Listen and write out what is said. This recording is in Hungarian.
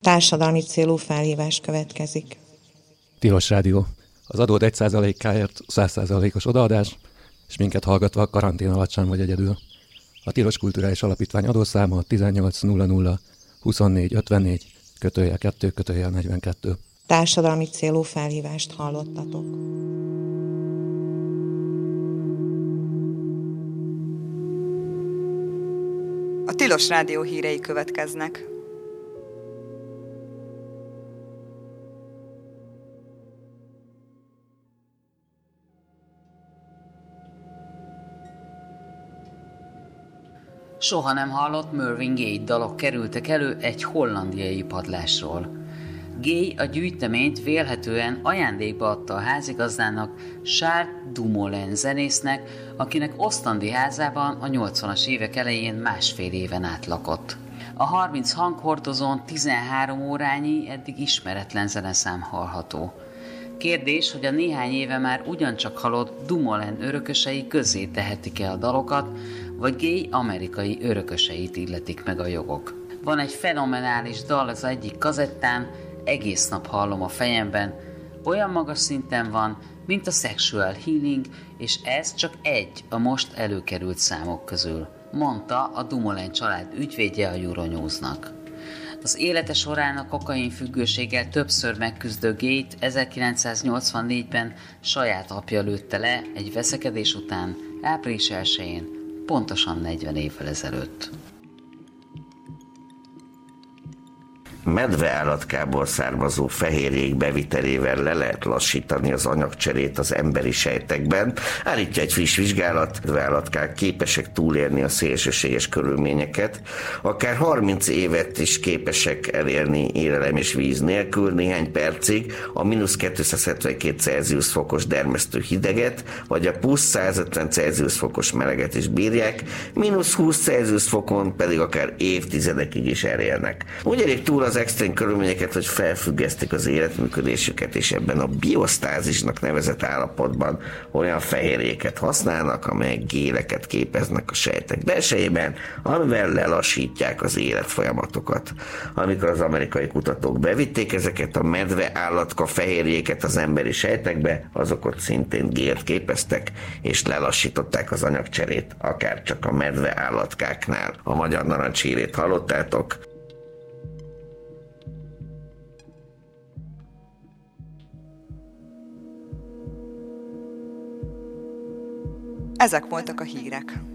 Társadalmi célú felhívás következik. Tilos Rádió. Az adód 1%-áért 100%-os odaadás, és minket hallgatva karantén alatt sem vagy egyedül. A Tilos Kulturális Alapítvány adószáma 1800 24 54 /2 42. Társadalmi célú felhívást hallottatok. A Tilos Rádió hírei következnek. Soha nem hallott Marvin Gaye dalok kerültek elő egy hollandiai padlásról. Gaye a gyűjteményt vélhetően ajándékba adta a házigazdának, Charles Dumoulin zenésznek, akinek ostandi házában a 80-as évek elején másfél éven át lakott. A 30 hanghordozón 13 órányi, eddig ismeretlen zeneszám hallható. Kérdés, hogy a néhány éve már ugyancsak halott Dumoulin örökösei közzé tehetik-e a dalokat, vagy Gaye amerikai örököseit illetik meg a jogok. Van egy fenomenális dal az egyik kazettán, egész nap hallom a fejemben, olyan magas szinten van, mint a Sexual Healing, és ez csak egy a most előkerült számok közül, mondta a Dumoulin család ügyvédje a Euronews-nak. Az élete során a kokain függőséggel többször megküzdő Gaye-t 1984-ben saját apja lőtte le egy veszekedés után, április 1-én, pontosan 40 évvel ezelőtt. Medveállatkából származó fehérjék bevitelével le lehet lassítani az anyagcserét az emberi sejtekben, állítja egy friss vizsgálat. Medveállatkák képesek túlélni a szélsőséges körülményeket, akár 30 évet is képesek elérni élelem és víz nélkül, néhány percig a -272 Celsius fokos dermesztő hideget, vagy a plusz 150 Celsius fokos meleget is bírják, -20 Celsius fokon pedig akár évtizedekig is elélnek. Úgy elég túl az extrém körülményeket, hogy felfüggesztik az életműködésüket, és ebben a biosztázisnak nevezett állapotban olyan fehérjéket használnak, amelyek géleket képeznek a sejtek belsejében, amivel lelassítják az életfolyamatokat. Amikor az amerikai kutatók bevitték ezeket a medve állatka fehérjéket az emberi sejtekbe, azok ott szintén gélt képeztek, és lelassították az anyagcserét, akár csak a medve állatkáknál. A Magyar Narancs hírét hallottátok. Ezek voltak a hírek.